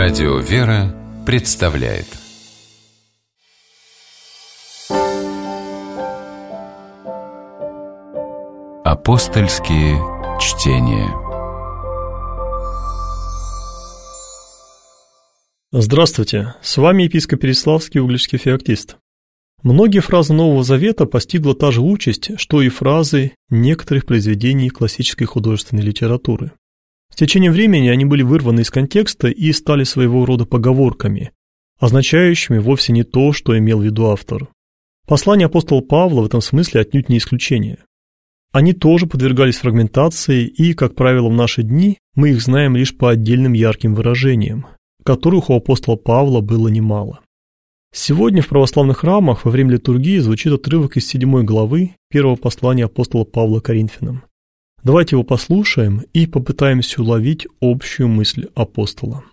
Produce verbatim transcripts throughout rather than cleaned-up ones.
Радио «Вера» представляет Апостольские чтения. Здравствуйте, с вами епископ Переславский, угличский феоктист. Многие фразы Нового Завета постигла та же участь, что и фразы некоторых произведений классической художественной литературы. С течением времени они были вырваны из контекста и стали своего рода поговорками, означающими вовсе не то, что имел в виду автор. Послания апостола Павла в этом смысле отнюдь не исключение. Они тоже подвергались фрагментации, и, как правило, в наши дни мы их знаем лишь по отдельным ярким выражениям, которых у апостола Павла было немало. Сегодня в православных храмах во время литургии звучит отрывок из седьмой главы первого послания апостола Павла Коринфянам. Давайте его послушаем и попытаемся уловить общую мысль апостола.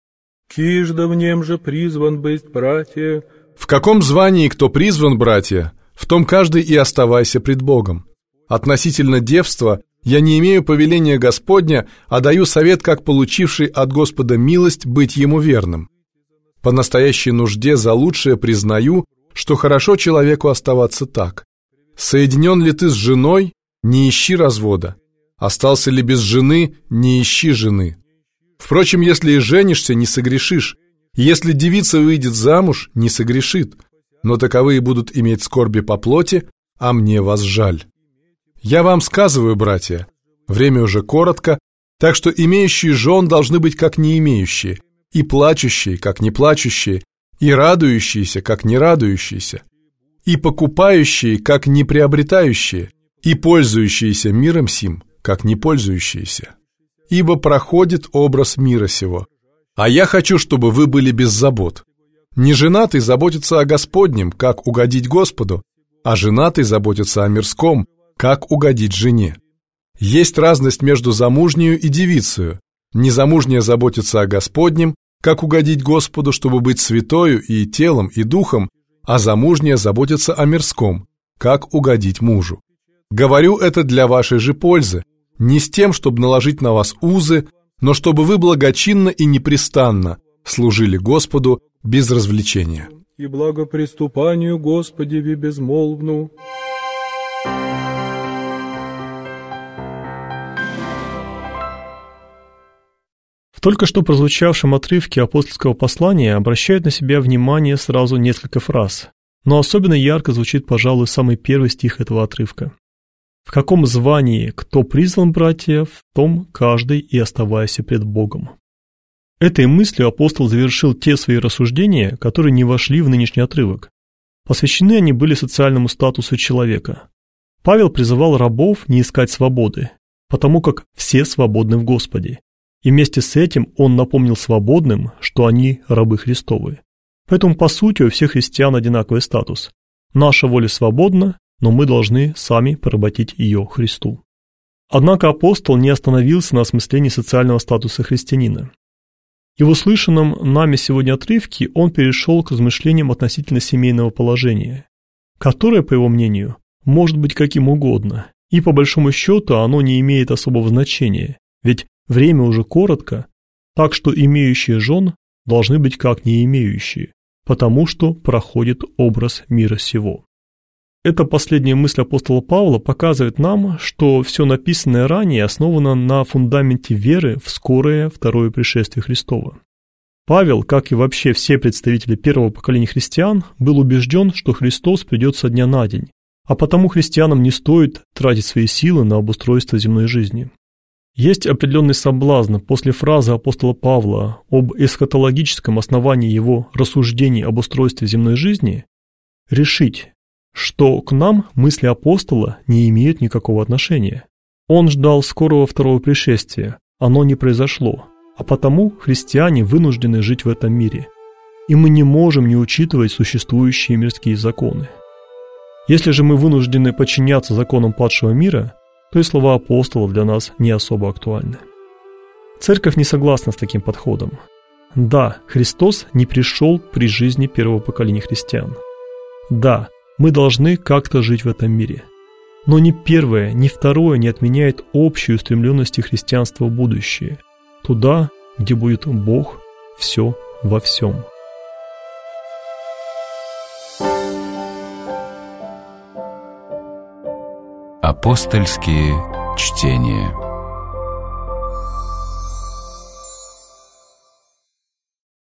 «Кижда в нем же призван быть, братья». «В каком звании кто призван, братья, в том каждый и оставайся пред Богом. Относительно девства я не имею повеления Господня, а даю совет, как получивший от Господа милость быть ему верным. По настоящей нужде за лучшее признаю, что хорошо человеку оставаться так. Соединен ли ты с женой, не ищи развода. Остался ли без жены, не ищи жены. Впрочем, если и женишься, не согрешишь. Если девица выйдет замуж, не согрешит. Но таковые будут иметь скорби по плоти, а мне вас жаль. Я вам сказываю, братья, время уже коротко, так что имеющие жен должны быть как не имеющие, и плачущие, как не плачущие, и радующиеся, как не радующиеся, и покупающие, как не приобретающие, и пользующиеся миром сим, как не пользующиеся. Ибо проходит образ мира сего. А я хочу, чтобы вы были без забот. Неженатый заботится о Господнем, как угодить Господу, а женатый заботится о мирском, как угодить жене. Есть разность между замужнею и девицею. Незамужняя заботится о Господнем, как угодить Господу, чтобы быть святою и телом, и духом, а замужняя заботится о мирском, как угодить мужу. Говорю это для вашей же пользы, не с тем, чтобы наложить на вас узы, но чтобы вы благочинно и непрестанно служили Господу без развлечения. И благоприступанию Господеви безмолвну». В только что прозвучавшем отрывке апостольского послания обращают на себя внимание сразу несколько фраз, но особенно ярко звучит, пожалуй, самый первый стих этого отрывка. «В каком звании кто призван, братья, в том каждый и оставайся пред Богом». Этой мыслью апостол завершил те свои рассуждения, которые не вошли в нынешний отрывок. Посвящены они были социальному статусу человека. Павел призывал рабов не искать свободы, потому как все свободны в Господе. И вместе с этим он напомнил свободным, что они рабы Христовы. Поэтому, по сути, у всех христиан одинаковый статус. Наша воля свободна, но мы должны сами поработить ее Христу. Однако апостол не остановился на осмыслении социального статуса христианина. И в услышанном нами сегодня отрывке он перешел к размышлениям относительно семейного положения, которое, по его мнению, может быть каким угодно, и по большому счету оно не имеет особого значения, ведь время уже коротко, так что имеющие жен должны быть как не имеющие, потому что проходит образ мира сего. Эта последняя мысль апостола Павла показывает нам, что все написанное ранее основано на фундаменте веры в скорое второе пришествие Христова. Павел, как и вообще все представители первого поколения христиан, был убежден, что Христос придет со дня на день, а потому христианам не стоит тратить свои силы на обустройство земной жизни. Есть определенный соблазн после фразы апостола Павла об эсхатологическом основании его рассуждений об устройстве земной жизни решить, что к нам мысли апостола не имеют никакого отношения. Он ждал скорого второго пришествия, оно не произошло, а потому христиане вынуждены жить в этом мире, и мы не можем не учитывать существующие мирские законы. Если же мы вынуждены подчиняться законам падшего мира, то и слова апостола для нас не особо актуальны. Церковь не согласна с таким подходом. Да, Христос не пришел при жизни первого поколения христиан. Да, мы должны как-то жить в этом мире. Но ни первое, ни второе не отменяет общей устремленности христианства в будущее, туда, где будет Бог все во всем. Апостольские чтения.